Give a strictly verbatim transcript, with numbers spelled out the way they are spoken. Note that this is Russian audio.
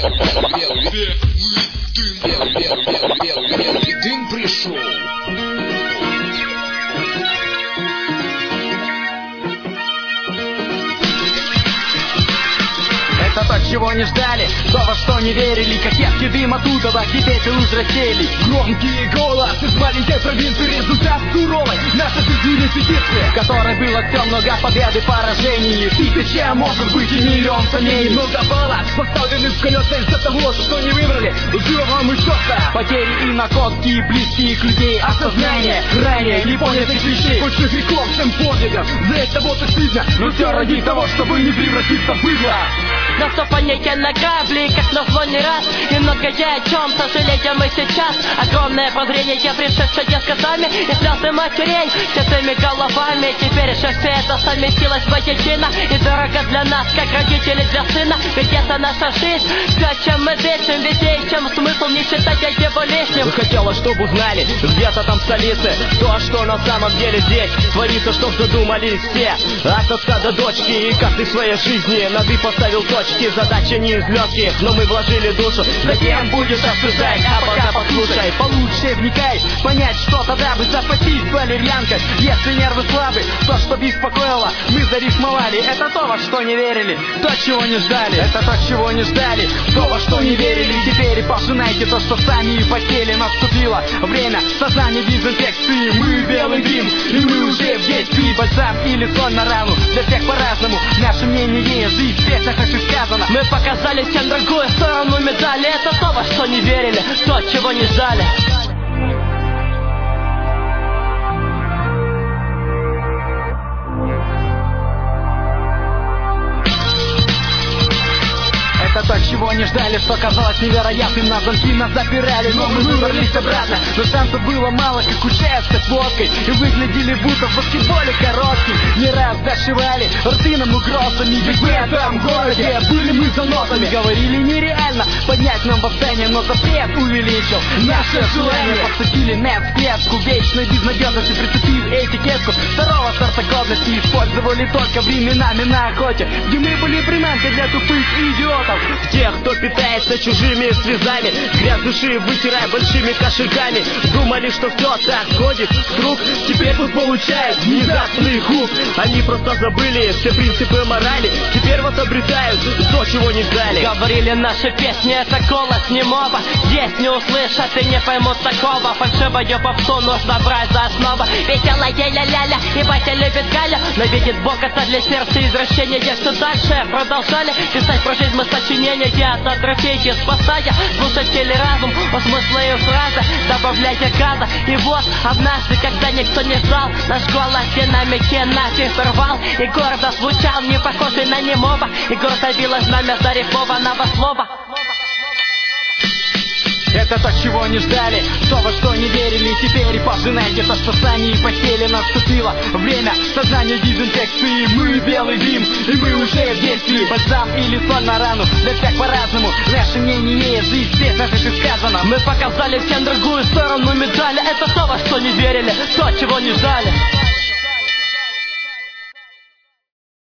Дым пришел. Это то, чего не ждали, то, во что не верили. Как едкий дым оттуда, теперь взрастели. Громкий голос из маленькой провинции, результат суровой нашей жизни репетиции, в которой было все много побед и поражений. Тысяча, может быть, и миллион сомнений. Много баллад, поставленных в колеса из-за того, что не выбрали живом и четко. Потери и находки, близких людей, осознание ранее непонятых вещей, больших веков, всем подвигов. За это вот и стыдно, но все ради того, чтобы не превратиться в быдло. Наступление на грабли, как назло не раз. И многое о чем сожалеем мы сейчас. Огромное прозрение, пришедшее с котами и слезы матерей седыми головами. Теперь же все это совместилось воедино и дорого для нас, как родители для сына. Ведь это наша жизнь, все, чем мы дышим, везде, чем смысл, не считать его лишним. Хотелось, чтобы узнали где-то там в столице то, что на самом деле здесь творится, чтоб задумались все. От отца до дочки, и каждый в своей жизни над и поставил точки. Задача не из легких, но мы вложили душу. Затем будешь осуждать, а пока послушай, получше вникай, понять, что тогда бы запастись валерьянкой. Если нервы слабы, то, что беспокоило, мы зарифмовали. Это то, во что не верили, то, чего не ждали. Это то, чего не ждали, то, во что не верили. Теперь пожинайте то, что сами и хотели. Наступило время сознания дезинфекции. Мы белый дым, и мы уже в действии. Бальзам или соль на рану, для всех по-разному. Наше мнение, жизнь, вечно хочу сказать. Мы показали всем другую сторону медали. Это то, во что не верили, то, чего не ждали. Это то, чего не ждали, что казалось невероятным. На замки нас запирали, но мы выбрались обратно. Но шансов было мало, как у Чеса с водкой. И выглядели будто в баскетболе коротким. Не раз зашивали рты нам угрозами. Ведь в этом городе были мы за нотами. Говорили нереально поднять нам восстание, но запрет увеличил наше желание. Подцепили нет в клетку вечной безнадежности, прицепив этикетку второго сорта годности. Использовали только временами на охоте, где мы были приманкой для тупых идиотов. Тех, кто питается чужими слезами, грязь души вытирая большими кошельками. Думали, что все так ходит вдруг, теперь тут получают внезапный хук. Они просто забыли все принципы морали, теперь вот обретают то, чего не ждали. Говорили, наши песни это голос немого. Здесь не услышат и не поймут такого. Фальшивую попсу нужно брать за основу. Веселая ля-ля-ля, и батя любит Галя, но видит Бог это для сердца извращение. Если дальше продолжали писать про жизнь мы сочинения от атрофейки спасая слушатели разум, о смысле и фразы добавляя газа. И вот однажды, когда никто не ждал, наш голос динамики нафиг порвал, и гордо звучал, не похожий на немого, и гордо било знамя зарифмованного слова. Это то, чего не ждали, то, во что не верили. Теперь пожинайте то, что сами и хотели. Наступило время сознания дезинфекции. Мы белый дым, и мы уже в действии. Бальзам или соль на рану, для всех по-разному. Наше мнение, жизнь, здесь наших и сказано. Мы показали всем другую сторону медали. Это то, во что не верили, то, чего не ждали.